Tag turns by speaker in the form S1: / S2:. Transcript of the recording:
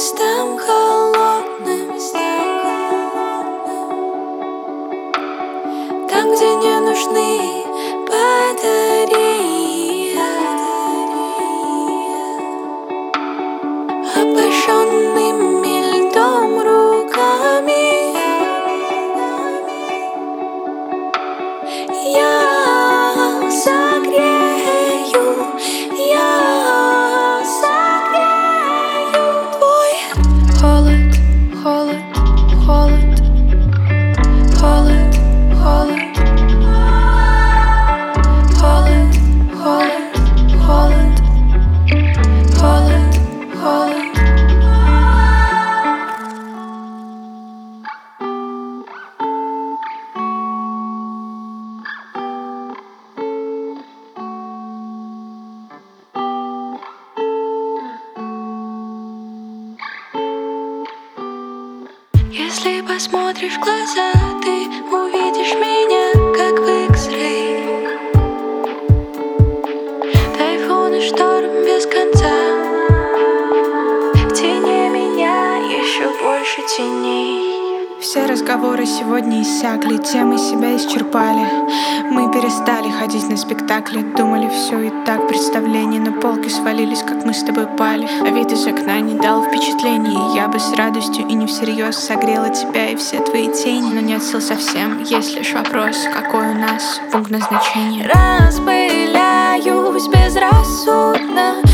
S1: местам холодным, там, где не нужны батареи, обожженными льдом руками я согрею твой холод, холод, холод, холод, холод, холод, холод, холод, холод, холод. Если посмотришь в глаза, ты увидишь меня, как в X-ray. Тайфун и шторм без конца, в тени меня еще больше теней.
S2: Все разговоры сегодня иссякли, темы себя исчерпали. Мы перестали ходить на спектакли, думали, все и так представление. На полки свалились, как мы с тобой пали. А вид из окна не дал впечатлений. Я бы с радостью и не всерьез согрела тебя и все твои тени. Но нет сил совсем, есть лишь вопрос, какой у нас пункт назначения.
S1: Распыляюсь безрассудно,